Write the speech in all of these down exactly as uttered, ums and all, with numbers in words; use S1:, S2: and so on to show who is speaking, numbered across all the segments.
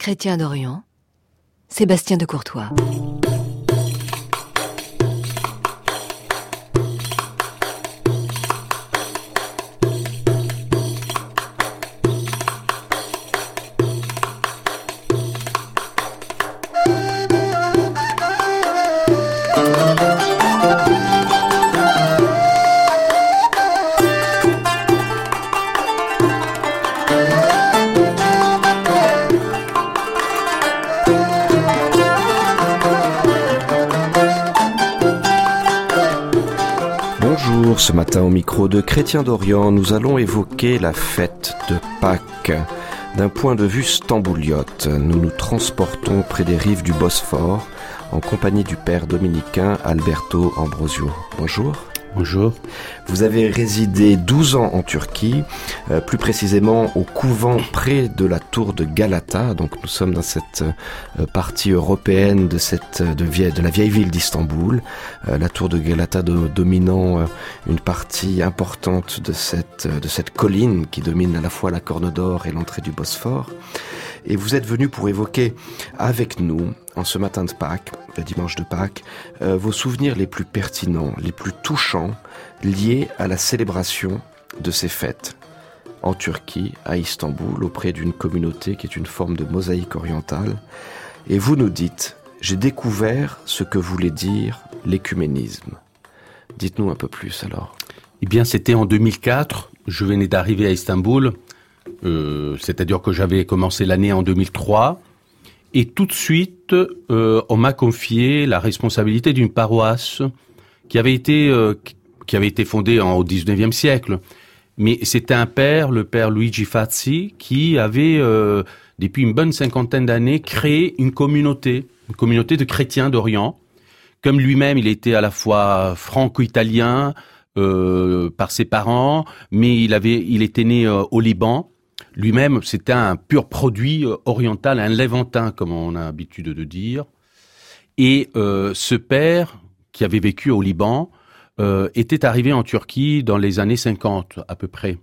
S1: Chrétien d'Orient, Sébastien de Courtois.
S2: Ce matin, au micro de Chrétien d'Orient, nous allons évoquer la fête de Pâques. D'un point de vue stambouliote, nous nous transportons près des rives du Bosphore en compagnie du père dominicain Alberto Ambrosio. Bonjour.
S3: Bonjour.
S2: Vous avez résidé douze ans en Turquie, euh, plus précisément au couvent près de la tour de Galata. Donc nous sommes dans cette euh, partie européenne de, cette, de, vieille, de la vieille ville d'Istanbul. Euh, la tour de Galata de, dominant euh, une partie importante de cette, de cette colline qui domine à la fois la Corne d'Or et l'entrée du Bosphore. Et vous êtes venu pour évoquer avec nous, en ce matin de Pâques, le dimanche de Pâques, euh, vos souvenirs les plus pertinents, les plus touchants, liés à la célébration de ces fêtes en Turquie, à Istanbul, auprès d'une communauté qui est une forme de mosaïque orientale. Et vous nous dites, j'ai découvert ce que voulait dire l'écuménisme. Dites-nous un peu plus alors.
S3: Eh bien, c'était en deux mille quatre, je venais d'arriver à Istanbul, euh, c'est-à-dire que j'avais commencé l'année en deux mille trois, et tout de suite, euh, on m'a confié la responsabilité d'une paroisse qui avait été euh, qui avait été fondée en, au dix-neuvième siècle. Mais c'était un père, le père Luigi Fazzi, qui avait, euh, depuis une bonne cinquantaine d'années, créé une communauté, une communauté de chrétiens d'Orient. Comme lui-même, il était à la fois franco-italien euh, par ses parents, mais il avait, il était né euh, au Liban. Lui-même, c'était un pur produit oriental, un levantin, comme on a l'habitude de dire. Et euh, ce père, qui avait vécu au Liban, euh, était arrivé en Turquie dans les années cinquante, à peu près.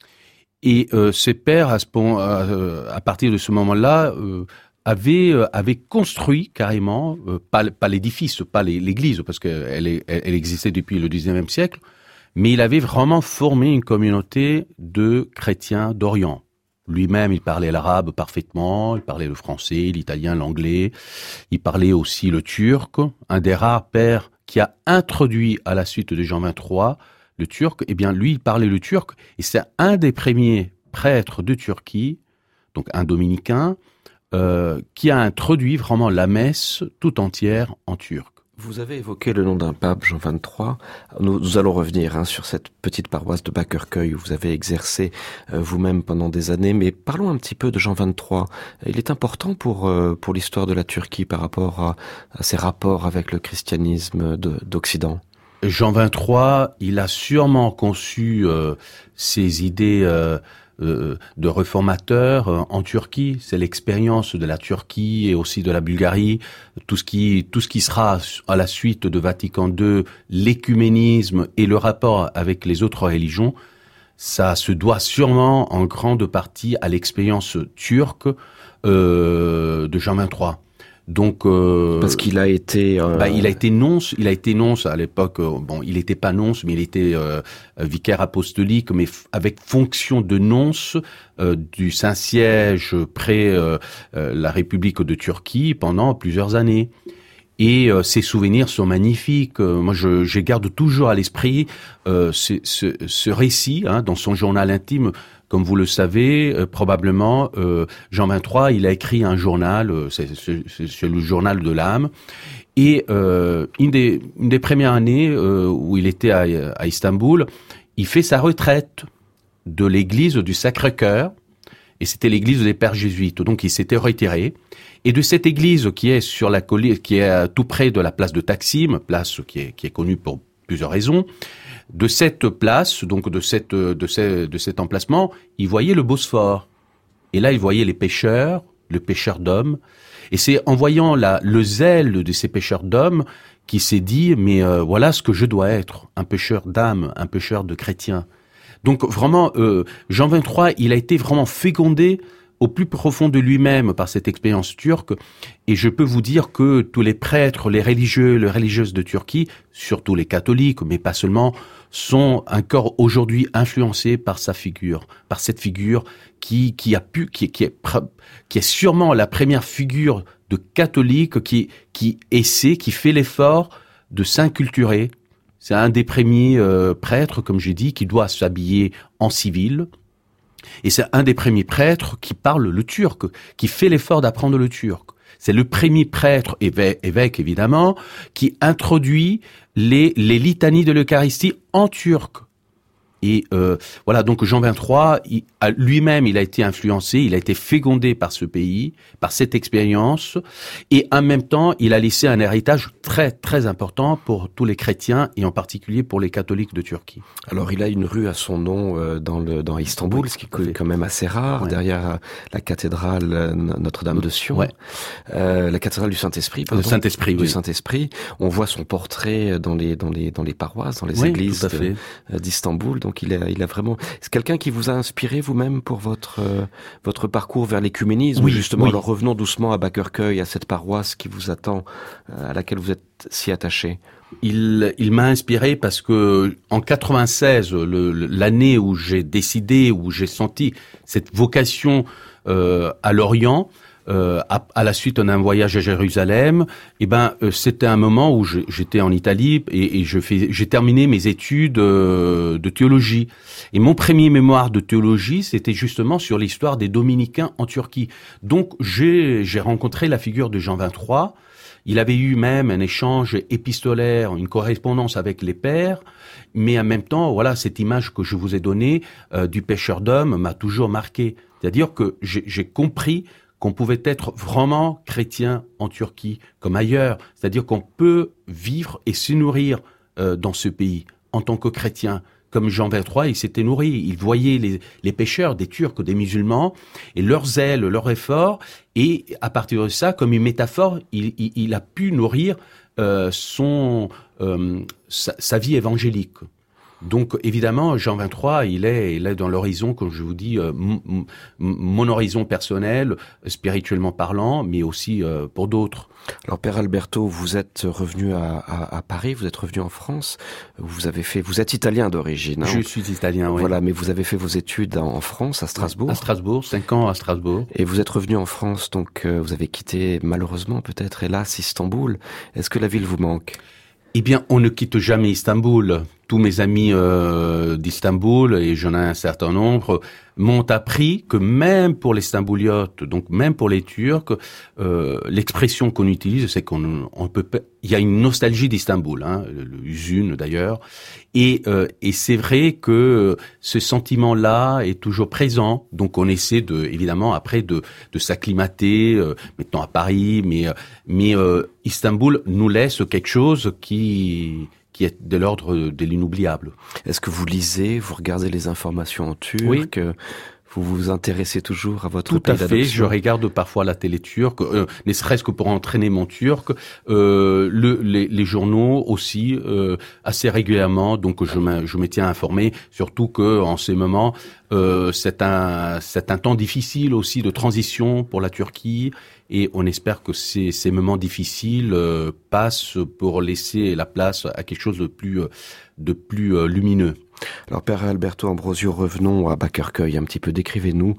S3: Et euh, ce père, à, ce, euh, à partir de ce moment-là, euh, avait, euh, avait construit carrément, euh, pas, pas l'édifice, pas l'église, parce qu'elle elle, elle existait depuis le dix-neuvième siècle, mais il avait vraiment formé une communauté de chrétiens d'Orient. Lui-même, il parlait l'arabe parfaitement, il parlait le français, l'italien, l'anglais. Il parlait aussi le turc. Un des rares pères qui a introduit à la suite de Jean vingt-trois le turc, eh bien, lui, il parlait le turc. Et c'est un des premiers prêtres de Turquie, donc un dominicain, euh, qui a introduit vraiment la messe tout entière en turc.
S2: Vous avez évoqué le nom d'un pape, Jean vingt-trois. Nous, nous allons revenir hein, sur cette petite paroisse de Bakırköy où vous avez exercé euh, vous-même pendant des années. Mais parlons un petit peu de Jean vingt-trois. Il est important pour euh, pour l'histoire de la Turquie par rapport à, à ses rapports avec le christianisme de, d'Occident.
S3: Jean vingt-trois, il a sûrement conçu euh, ses idées euh, euh, de réformateur euh, en Turquie. C'est l'expérience de la Turquie et aussi de la Bulgarie. Tout ce qui, tout ce qui sera à la suite de Vatican deux, l'écuménisme et le rapport avec les autres religions, ça se doit sûrement en grande partie à l'expérience turque euh, de Jean vingt-trois. Donc, euh,
S2: parce qu'il a été, euh...
S3: bah, il a été nonce, il a été nonce à l'époque. Euh, bon, il n'était pas nonce, mais il était euh, vicaire apostolique, mais f- avec fonction de nonce euh, du Saint-Siège près euh, euh, la République de Turquie pendant plusieurs années. Et euh, ses souvenirs sont magnifiques. Euh, moi, je, je garde toujours à l'esprit euh, ce, ce, ce récit hein, dans son journal intime. Comme vous le savez, euh, probablement, euh, Jean vingt-trois, il a écrit un journal, euh, c'est, c'est, c'est le journal de l'âme. Et euh, une, des, une des premières années euh, où il était à, à Istanbul, il fait sa retraite de l'église du Sacré-Cœur. Et c'était l'église des pères jésuites. Donc, il s'était retiré. Et de cette église qui est sur la colline, qui est tout près de la place de Taksim, place qui est, qui est connue pour plusieurs raisons, de cette place, donc de cette, de ce, de cet emplacement, il voyait le Bosphore. Et là, il voyait les pêcheurs, le pêcheur d'hommes. Et c'est en voyant la, le zèle de ces pêcheurs d'hommes qu'il s'est dit, mais euh, voilà ce que je dois être, un pêcheur d'âmes, un pêcheur de chrétiens. Donc vraiment, euh, Jean vingt-trois, il a été vraiment fécondé au plus profond de lui-même par cette expérience turque. Et je peux vous dire que tous les prêtres, les religieux, les religieuses de Turquie, surtout les catholiques, mais pas seulement, sont encore aujourd'hui influencés par sa figure, par cette figure qui, qui a pu, qui, qui est, qui est sûrement la première figure de catholique qui, qui essaie, qui fait l'effort de s'inculturer. C'est un des premiers euh, prêtres, comme j'ai dit, qui doit s'habiller en civil. Et c'est un des premiers prêtres qui parle le turc, qui fait l'effort d'apprendre le turc. C'est le premier prêtre, évêque, évêque évidemment, qui introduit les, les litanies de l'Eucharistie en turc. Et euh, voilà, donc Jean vingt-trois, il, lui-même, il a été influencé, il a été fécondé par ce pays, par cette expérience, et en même temps, il a laissé un héritage très, très important pour tous les chrétiens, et en particulier pour les catholiques de Turquie.
S2: Alors, il a une rue à son nom euh, dans, le, dans Istanbul, oui, ce qui est quand même assez rare, ouais. Derrière la cathédrale Notre-Dame de Sion, ouais. euh, la cathédrale du Saint-Esprit, pardon,
S3: le Saint-Esprit,
S2: du
S3: oui.
S2: Saint-Esprit. On voit son portrait dans les, dans les, dans les paroisses, dans les
S3: oui,
S2: églises
S3: tout à fait.
S2: De, d'Istanbul, donc Donc il a, il a vraiment. C'est quelqu'un qui vous a inspiré vous-même pour votre euh, votre parcours vers l'écuménisme.
S3: Oui,
S2: justement.
S3: Oui.
S2: Alors revenons doucement à Bas-Cœurcueil, à cette paroisse qui vous attend, euh, à laquelle vous êtes si attaché.
S3: Il, il m'a inspiré parce que en quatre-vingt-seize, le, l'année où j'ai décidé, où j'ai senti cette vocation euh, à l'Orient. Euh, à, à la suite d'un voyage à Jérusalem, eh ben euh, c'était un moment où je, j'étais en Italie et, et je fais, j'ai terminé mes études euh, de théologie. Et mon premier mémoire de théologie, c'était justement sur l'histoire des dominicains en Turquie. Donc j'ai, j'ai rencontré la figure de Jean vingt-trois. Il avait eu même un échange épistolaire, une correspondance avec les pères, mais en même temps, voilà, cette image que je vous ai donnée euh, du pêcheur d'hommes m'a toujours marqué. C'est-à-dire que j'ai, j'ai compris qu'on pouvait être vraiment chrétien en Turquie comme ailleurs. C'est-à-dire qu'on peut vivre et se nourrir euh, dans ce pays en tant que chrétien. Comme Jean vingt-trois, il s'était nourri. Il voyait les, les pécheurs, des Turcs, des musulmans, et leur zèle, leur effort. Et à partir de ça, comme une métaphore, il, il, il a pu nourrir euh, son, euh, sa, sa vie évangélique. Donc évidemment, Jean vingt-trois, il est, il est dans l'horizon, comme je vous dis, euh, m- m- mon horizon personnel, spirituellement parlant, mais aussi euh, pour d'autres.
S2: Alors Père Alberto, vous êtes revenu à, à, à Paris, vous êtes revenu en France, vous avez fait, vous êtes italien d'origine. Hein,
S3: je suis italien, oui.
S2: Voilà, mais vous avez fait vos études en France, à Strasbourg.
S3: À Strasbourg, cinq ans à Strasbourg.
S2: Et vous êtes revenu en France, donc euh, vous avez quitté malheureusement peut-être, hélas, Istanbul. Est-ce que la ville vous manque ?
S3: Eh bien, on ne quitte jamais Istanbul. Tous mes amis euh, d'Istanbul, et j'en ai un certain nombre, m'ont appris que même pour les Stambouliotes, donc même pour les Turcs, euh, l'expression qu'on utilise, c'est qu'on on peut, il y a une nostalgie d'Istanbul, hein, une d'ailleurs, et, euh, et c'est vrai que ce sentiment-là est toujours présent. Donc on essaie de, évidemment, après de, de s'acclimater, euh, maintenant à Paris, mais, mais euh, Istanbul nous laisse quelque chose qui qui est de l'ordre de l'inoubliable.
S2: Est-ce que vous lisez, vous regardez les informations en turc ?
S3: Oui.
S2: Vous vous intéressez toujours à votre
S3: Tout
S2: pays
S3: à fait.
S2: d'adoption ?
S3: Je regarde parfois la télé turque, euh, ne serait-ce que pour entraîner mon turc. Euh, le, les, les journaux aussi, euh, assez régulièrement. Donc je me, je me tiens informé. Surtout que en ces moments, euh, c'est un, c'est un temps difficile aussi de transition pour la Turquie. Et on espère que ces, ces moments difficiles euh, passent pour laisser la place à quelque chose de plus, de plus euh, lumineux.
S2: Alors Père Alberto Ambrosio, revenons à Bas-Cœurcueil un petit peu. Décrivez-nous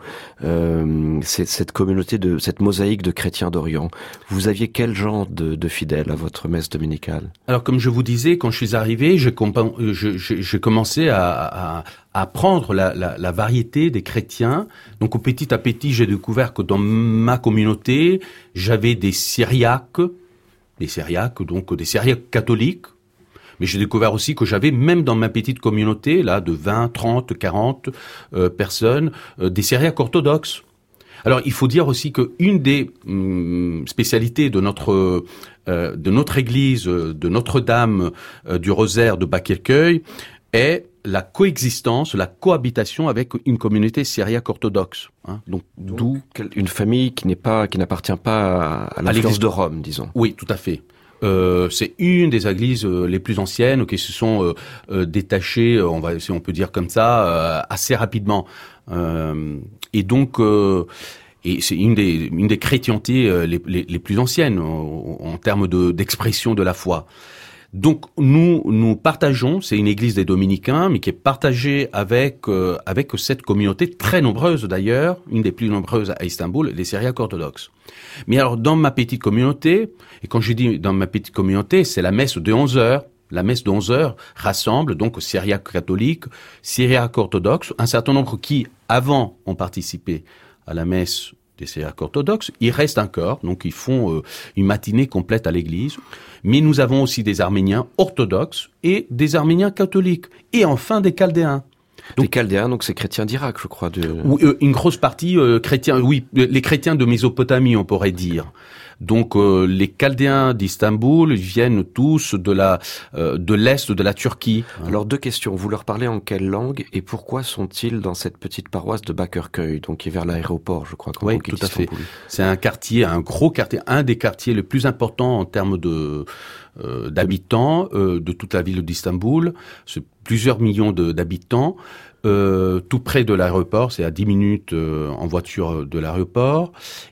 S2: euh, cette, cette communauté, de cette mosaïque de chrétiens d'Orient. Vous aviez quel genre de, de fidèles à votre messe dominicale ?
S3: Alors comme je vous disais, quand je suis arrivé, j'ai, compa- je, je, j'ai commencé à, à, à apprendre la, la, la variété des chrétiens. Donc petit à petit, j'ai découvert que dans ma communauté, j'avais des syriaques, des syriaques, donc des syriaques catholiques. Mais j'ai découvert aussi que j'avais, même dans ma petite communauté, là, de vingt, trente, quarante euh, personnes, euh, des syriaques orthodoxes. Alors, il faut dire aussi qu'une des hum, spécialités de notre euh, de notre église, de Notre-Dame euh, du Rosaire de Bas-Cœurcueil, est la coexistence, la cohabitation avec une communauté syriaque orthodoxe. Hein. Donc,
S2: Donc,
S3: d'où
S2: une famille qui n'est pas, qui n'appartient pas à l'influence de Rome, disons.
S3: Oui, tout à fait. Euh, c'est une des églises euh, les plus anciennes qui se sont euh, euh, détachées, on va, si on peut dire comme ça, euh, assez rapidement. Euh, et donc, euh, et c'est une des, une des chrétientés les, les, les plus anciennes en, en termes de, d'expression de la foi. Donc nous nous partageons, c'est une église des dominicains, mais qui est partagée avec euh, avec cette communauté très nombreuse d'ailleurs, une des plus nombreuses à Istanbul, les Syriaques orthodoxes. Mais alors dans ma petite communauté, et quand je dis dans ma petite communauté, c'est la messe de onze heures. La messe de onze heures rassemble donc Syriaques catholiques, Syriaques orthodoxes, un certain nombre qui avant ont participé à la messe des Syriaques orthodoxes. Il reste un corps, donc ils font euh, une matinée complète à l'église. Mais nous avons aussi des Arméniens orthodoxes et des Arméniens catholiques. Et enfin des Chaldéens.
S2: Donc, les Chaldéens, donc c'est chrétiens d'Irak, je crois. De...
S3: Oui, euh, une grosse partie euh, chrétiens, oui, les chrétiens de Mésopotamie, on pourrait dire. Donc euh, les Chaldéens d'Istanbul viennent tous de la euh, de l'est de la Turquie.
S2: Alors deux questions. Vous leur parlez en quelle langue et pourquoi sont-ils dans cette petite paroisse de Bakırköy, donc qui est vers l'aéroport, je crois. Quand
S3: oui, tout à fait. C'est un quartier, un gros quartier, un des quartiers les plus importants en termes de euh, d'habitants euh, de toute la ville d'Istanbul. C'est plusieurs millions de, d'habitants. Euh, tout près de l'aéroport, c'est à dix minutes euh, en voiture de l'aéroport.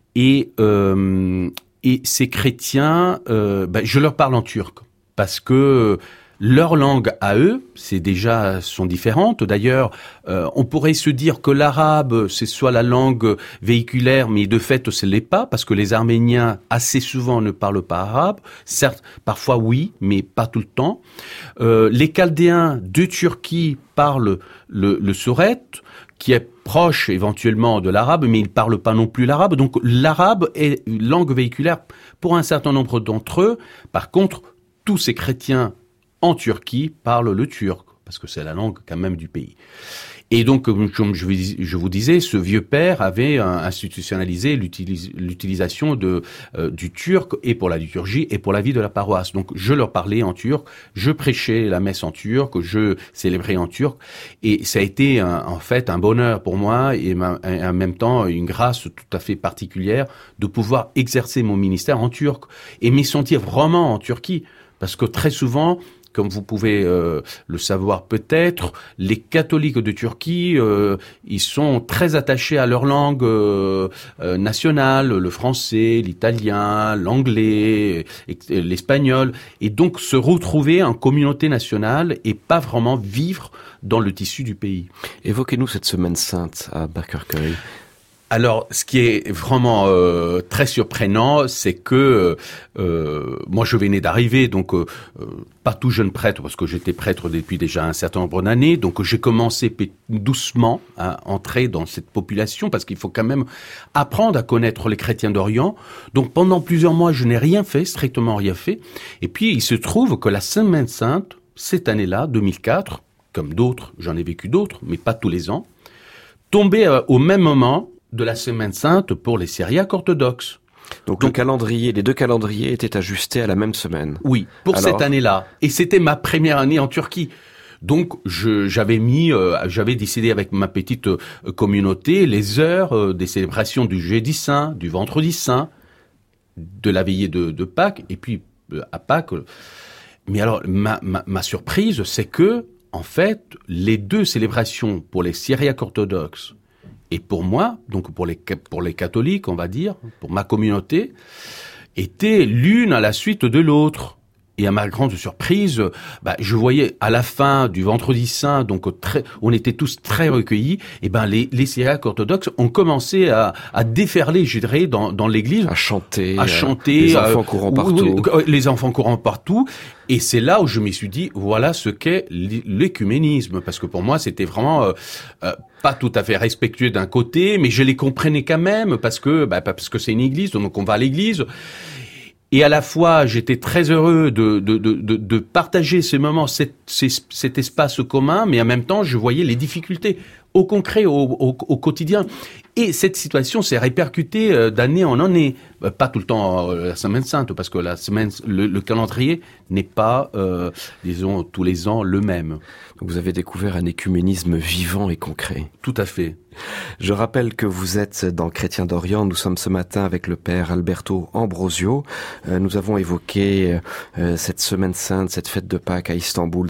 S3: Et euh, Et ces chrétiens, euh, ben, je leur parle en turc parce que leur langue à eux, c'est déjà sont différentes. D'ailleurs, euh, on pourrait se dire que l'arabe, c'est soit la langue véhiculaire, mais de fait, ce l'est pas parce que les Arméniens assez souvent ne parlent pas arabe. Certes, parfois oui, mais pas tout le temps. Euh, les Chaldéens de Turquie parlent le, le sourète, qui est proche éventuellement de l'arabe, mais ils ne parlent pas non plus l'arabe. Donc l'arabe est une langue véhiculaire pour un certain nombre d'entre eux. Par contre, tous ces chrétiens en Turquie parlent le turc, parce que c'est la langue quand même du pays. Et donc, comme je vous disais, ce vieux père avait institutionnalisé l'utilis- l'utilisation de, euh, du turc et pour la liturgie et pour la vie de la paroisse. Donc, je leur parlais en turc, je prêchais la messe en turc, je célébrais en turc. Et ça a été un, en fait un bonheur pour moi et, ma, et en même temps une grâce tout à fait particulière de pouvoir exercer mon ministère en turc et m'y sentir vraiment en Turquie. Parce que très souvent, comme vous pouvez euh, le savoir peut-être, les catholiques de Turquie, euh, ils sont très attachés à leur langue euh, euh, nationale, le français, l'italien, l'anglais, l'espagnol, et donc se retrouver en communauté nationale et pas vraiment vivre dans le tissu du pays.
S2: Évoquez-nous cette semaine sainte à Bakırköy.
S3: Alors, ce qui est vraiment euh, très surprenant, c'est que euh, moi, je venais d'arriver, donc euh, pas tout jeune prêtre, parce que j'étais prêtre depuis déjà un certain nombre d'années. Donc, j'ai commencé doucement à entrer dans cette population, parce qu'il faut quand même apprendre à connaître les chrétiens d'Orient. Donc, pendant plusieurs mois, je n'ai rien fait, strictement rien fait. Et puis, il se trouve que la Semaine Sainte, cette année-là, deux mille quatre, comme d'autres, j'en ai vécu d'autres, mais pas tous les ans, tombait euh, au même moment de la Semaine Sainte pour les Syriaques orthodoxes.
S2: Donc, Donc le calendrier, les deux calendriers étaient ajustés à la même semaine.
S3: Oui, pour Alors... cette année-là. Et c'était ma première année en Turquie. Donc je, j'avais mis, euh, j'avais décidé avec ma petite euh, communauté les heures euh, des célébrations du Jeudi Saint, du Vendredi Saint, de la veillée de, de Pâques, et puis euh, à Pâques. Mais alors ma, ma, ma surprise, c'est que en fait les deux célébrations pour les Syriaques orthodoxes et pour moi, donc pour les, pour les catholiques, on va dire, pour ma communauté, étaient l'une à la suite de l'autre. Et à ma grande surprise, bah, je voyais à la fin du Vendredi Saint, donc très, on était tous très recueillis, et ben les, les Syriaques orthodoxes ont commencé à, à déferler, je dirais, dans, dans l'église,
S2: à chanter,
S3: à chanter,
S2: les enfants euh, courant partout,
S3: oui, les enfants courant partout. Et c'est là où je me suis dit, voilà ce qu'est l'écuménisme, parce que pour moi, c'était vraiment euh, euh, pas tout à fait respectueux d'un côté, mais je les comprenais quand même, parce que bah, parce que c'est une église, donc on va à l'église. Et à la fois, j'étais très heureux de, de, de, de partager ces moments, cet, cet espace commun, mais en même temps, je voyais les difficultés au concret, au, au, au quotidien. Et cette situation s'est répercutée d'année en année. Pas tout le temps la Semaine Sainte, parce que la semaine, le, le calendrier n'est pas, euh, disons, tous les ans le même.
S2: Donc vous avez découvert un écuménisme vivant et concret.
S3: Tout à fait.
S2: Je rappelle que vous êtes dans Chrétiens d'Orient. Nous sommes ce matin avec le père Alberto Ambrosio. Euh, nous avons évoqué euh, cette Semaine Sainte, cette fête de Pâques à Istanbul, dans cette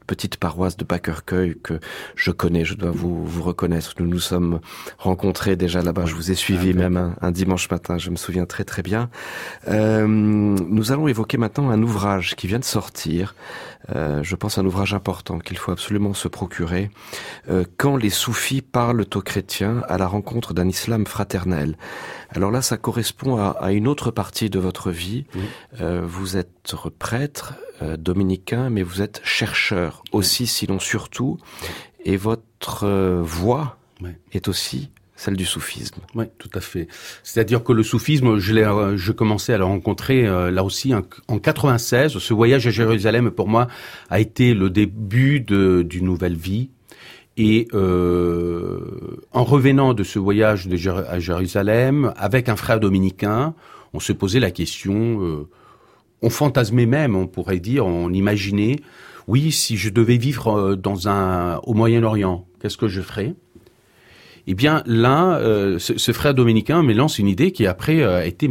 S2: petite paroisse de Bas-Cœurcueil que je connais, je dois vous, vous reconnaître. Nous nous sommes rencontrés déjà là-bas, je vous ai suivi ah, même un, un dimanche matin, je me souviens très très bien. Euh, nous allons évoquer maintenant un ouvrage qui vient de sortir, euh, je pense un ouvrage important qu'il faut absolument se procurer, euh, Quand les soufis parlent aux chrétiens à la rencontre d'un islam fraternel. Alors là, ça correspond à, à une autre partie de votre vie. Oui. Euh, vous êtes prêtre, euh, dominicain, mais vous êtes chercheur aussi, oui. sinon surtout. Et votre euh, voix oui. est aussi celle du soufisme.
S3: Oui, tout à fait. C'est-à-dire que le soufisme, je l'ai, euh, je commençais à le rencontrer euh, là aussi en, en quatre-vingt-seize. Ce voyage à Jérusalem, pour moi, a été le début de, d'une nouvelle vie. Et euh, en revenant de ce voyage de Jér- à Jérusalem, avec un frère dominicain, on se posait la question, euh, on fantasmait même, on pourrait dire, on imaginait, oui, si je devais vivre dans un au Moyen-Orient, qu'est-ce que je ferais ? Eh bien, là, euh, ce, ce frère dominicain me lance une idée qui après a été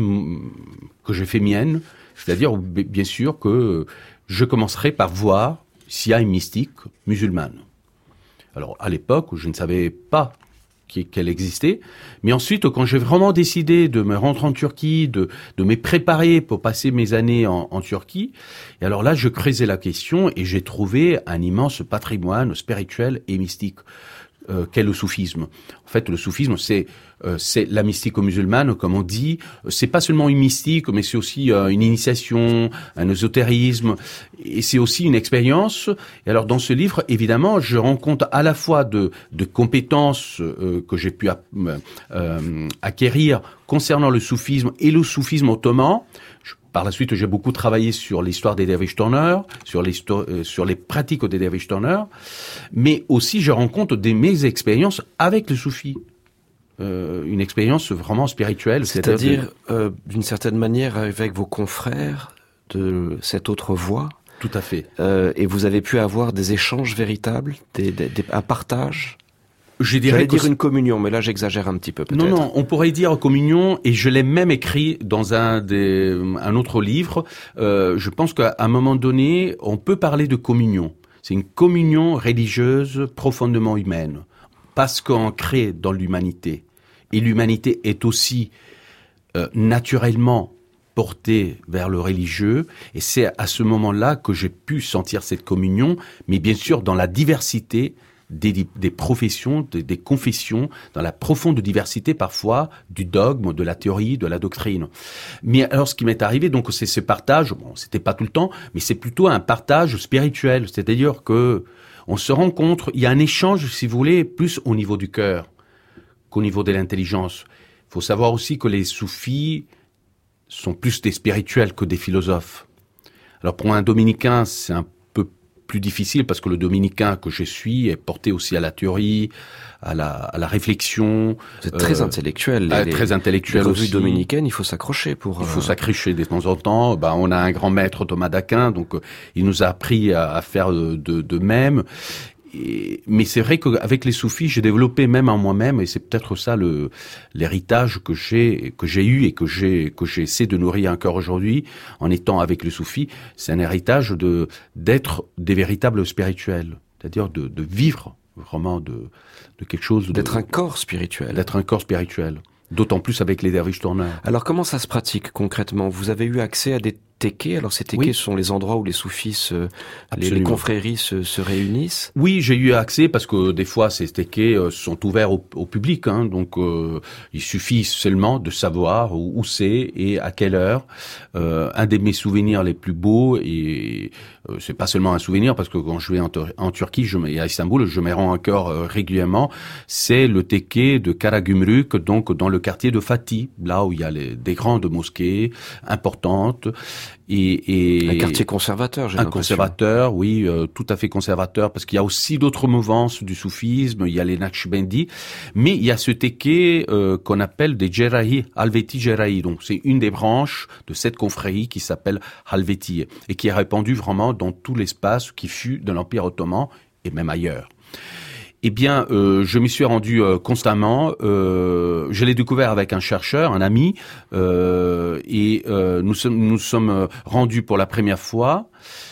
S3: que j'ai fait mienne, c'est-à-dire bien sûr que je commencerai par voir s'il y a une mystique musulmane. Alors, à l'époque, je ne savais pas qu'elle existait. Mais ensuite, quand j'ai vraiment décidé de me rendre en Turquie, de, de me préparer pour passer mes années en, en Turquie, et alors là, je creusais la question et j'ai trouvé un immense patrimoine spirituel et mystique. Euh, qu'est le soufisme. En fait, le soufisme, c'est euh, c'est la mystique musulmane, comme on dit. C'est pas seulement une mystique, mais c'est aussi euh, une initiation, un ésotérisme, et c'est aussi une expérience. Et alors, dans ce livre, évidemment, je rends compte à la fois de de compétences euh, que j'ai pu euh, acquérir concernant le soufisme et le soufisme ottoman. Je, Par la suite, j'ai beaucoup travaillé sur l'histoire des derviches tourneurs, sur, euh, sur les pratiques des derviches tourneurs, mais aussi je rends compte de mes expériences avec le soufi. Euh, une expérience vraiment spirituelle.
S2: C'est-à-dire, c'est-à-dire de... euh, d'une certaine manière, avec vos confrères de cette autre voie.
S3: Tout à fait.
S2: Euh, et vous avez pu avoir des échanges véritables, des, des, des, un partage.
S3: Je dirais
S2: J'allais dire une communion, mais là j'exagère un petit peu peut-être.
S3: Non, non, on pourrait dire communion, et je l'ai même écrit dans un des, un autre livre. Euh, je pense qu'à un moment donné, on peut parler de communion. C'est une communion religieuse profondément humaine, parce qu'on crée dans l'humanité. Et l'humanité est aussi euh, naturellement portée vers le religieux, et c'est à ce moment-là que j'ai pu sentir cette communion, mais bien sûr dans la diversité Des, des professions, des, des confessions, dans la profonde diversité parfois du dogme, de la théorie, de la doctrine. Mais alors, ce qui m'est arrivé, donc, c'est ce partage. Bon, c'était pas tout le temps, mais c'est plutôt un partage spirituel. C'est-à-dire que on se rencontre, il y a un échange, si vous voulez, plus au niveau du cœur qu'au niveau de l'intelligence. Il faut savoir aussi que les soufis sont plus des spirituels que des philosophes. Alors, pour un dominicain, c'est un plus difficile parce que le dominicain que je suis est porté aussi à la théorie, à la, à la réflexion.
S2: C'est euh, très intellectuel.
S3: Les, très intellectuel
S2: les
S3: aussi.
S2: dominicaines, il faut s'accrocher pour.
S3: Il faut euh... s'accrocher de temps en temps. Bah, on a un grand maître Thomas d'Aquin, donc euh, il nous a appris à, à faire de, de, de même. Et, mais c'est vrai qu'avec les soufis, j'ai développé même en moi-même, et c'est peut-être ça le l'héritage que j'ai que j'ai eu et que j'ai que j'essaie de nourrir encore aujourd'hui en étant avec les soufis. C'est un héritage de d'être des véritables spirituels, c'est-à-dire de, de vivre vraiment de de quelque chose.
S2: D'être
S3: de,
S2: un corps spirituel.
S3: D'être un corps spirituel. D'autant plus avec les derviches tourneurs.
S2: Alors comment ça se pratique concrètement ? Vous avez eu accès à des tékés ? Alors ces tékés, oui. ce sont les endroits où les soufis, se, les, les confréries se, se réunissent ?
S3: Oui, j'ai eu accès parce que des fois ces tékés euh, sont ouverts au, au public, hein, donc euh, il suffit seulement de savoir où, où c'est et à quelle heure. Euh, un de mes souvenirs les plus beaux, et euh, c'est pas seulement un souvenir parce que quand je vais en, en Turquie je, et à Istanbul, je me rends encore euh, régulièrement, c'est le téké de Karagümrük, donc dans le quartier de Fatih, là où il y a les, des grandes mosquées importantes. Et, et
S2: un quartier conservateur, j'ai
S3: un
S2: l'impression.
S3: conservateur, oui, euh, tout à fait conservateur, parce qu'il y a aussi d'autres mouvances du soufisme. Il y a les Naqshbandi, mais il y a ce téké euh, qu'on appelle des Cerrahi, Halveti Cerrahi. Donc c'est une des branches de cette confrérie qui s'appelle Halveti et qui est répandue vraiment dans tout l'espace qui fut de l'Empire ottoman et même ailleurs. Eh bien, euh, je m'y suis rendu euh, constamment. Euh, je l'ai découvert avec un chercheur, un ami, euh, et euh, nous sommes nous sommes rendus pour la première fois.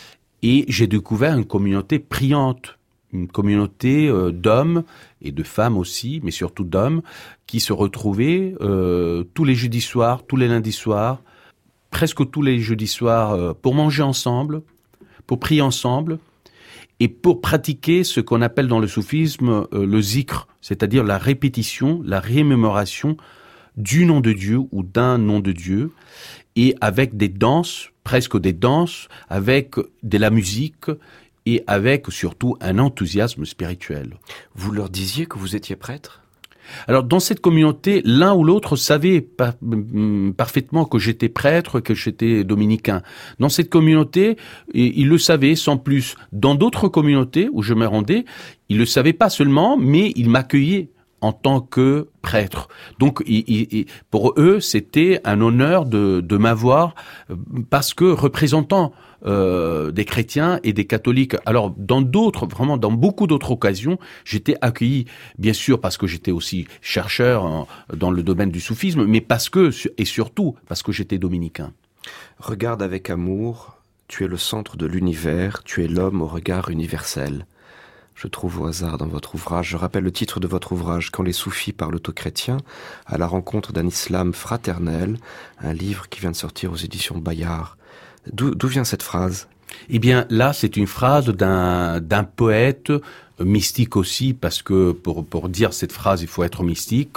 S3: Et j'ai découvert une communauté priante, une communauté euh, d'hommes et de femmes aussi, mais surtout d'hommes, qui se retrouvaient euh, tous les jeudis soirs, tous les lundis soirs, presque tous les jeudis soirs, euh, pour manger ensemble, pour prier ensemble, et pour pratiquer ce qu'on appelle dans le soufisme euh, le zikr, c'est-à-dire la répétition, la rémémoration du nom de Dieu ou d'un nom de Dieu, et avec des danses, presque des danses, avec de la musique, et avec surtout un enthousiasme spirituel.
S2: Vous leur disiez que vous étiez prêtre ?
S3: Alors, dans cette communauté, l'un ou l'autre savait par, parfaitement que j'étais prêtre, que j'étais dominicain. Dans cette communauté, ils le savaient sans plus. Dans d'autres communautés où je me rendais, ils le savaient pas seulement, mais ils m'accueillaient en tant que prêtre. Donc, il, il, pour eux, c'était un honneur de, de m'avoir, parce que représentant euh, des chrétiens et des catholiques. Alors, dans d'autres, vraiment, dans beaucoup d'autres occasions, j'étais accueilli, bien sûr, parce que j'étais aussi chercheur en, dans le domaine du soufisme, mais parce que, et surtout, parce que j'étais dominicain.
S2: Regarde avec amour, tu es le centre de l'univers, tu es l'homme au regard universel. Je trouve au hasard dans votre ouvrage, je rappelle le titre de votre ouvrage, Quand les soufis parlent aux chrétiens, à la rencontre d'un islam fraternel, un livre qui vient de sortir aux éditions Bayard. D'où, d'où vient cette phrase ?
S3: Eh bien, là, c'est une phrase d'un, d'un poète, mystique aussi, parce que pour, pour dire cette phrase, il faut être mystique,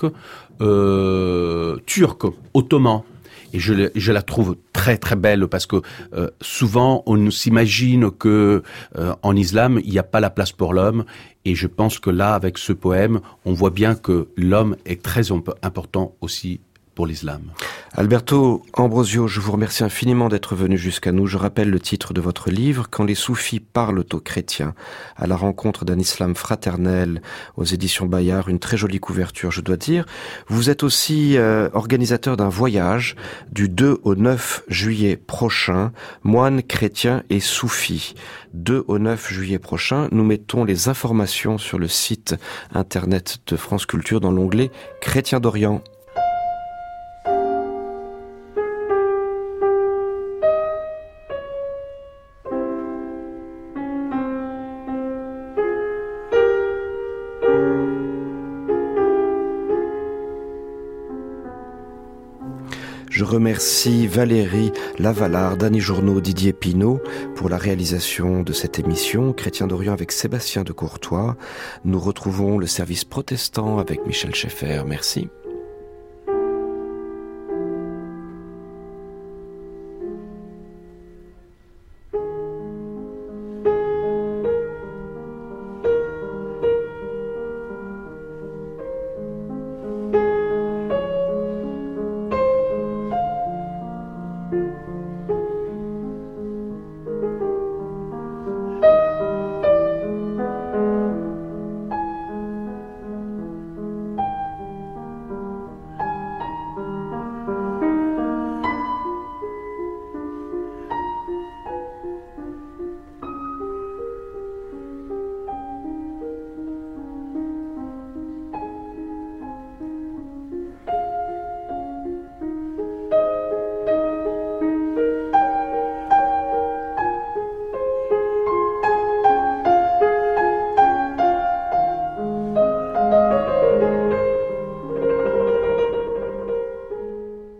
S3: euh, turc, ottoman. Et je, je la trouve très très belle parce que euh, souvent on s'imagine que euh, en islam il n'y a pas la place pour l'homme, et je pense que là avec ce poème on voit bien que l'homme est très important aussi pour l'islam.
S2: Alberto Ambrosio, je vous remercie infiniment d'être venu jusqu'à nous. Je rappelle le titre de votre livre, Quand les soufis parlent aux chrétiens, à la rencontre d'un islam fraternel, aux éditions Bayard. Une très jolie couverture, je dois dire. Vous êtes aussi euh, organisateur d'un voyage du deux au neuf juillet prochain, moines, chrétiens et soufis. deux au neuf juillet prochain, nous mettons les informations sur le site internet de France Culture dans l'onglet Chrétiens d'Orient. Je remercie Valérie Lavalard, Dany Journeau, Didier Pinault pour la réalisation de cette émission Chrétiens d'Orient avec Sébastien de Courtois. Nous retrouvons le service protestant avec Michel Schaeffer. Merci.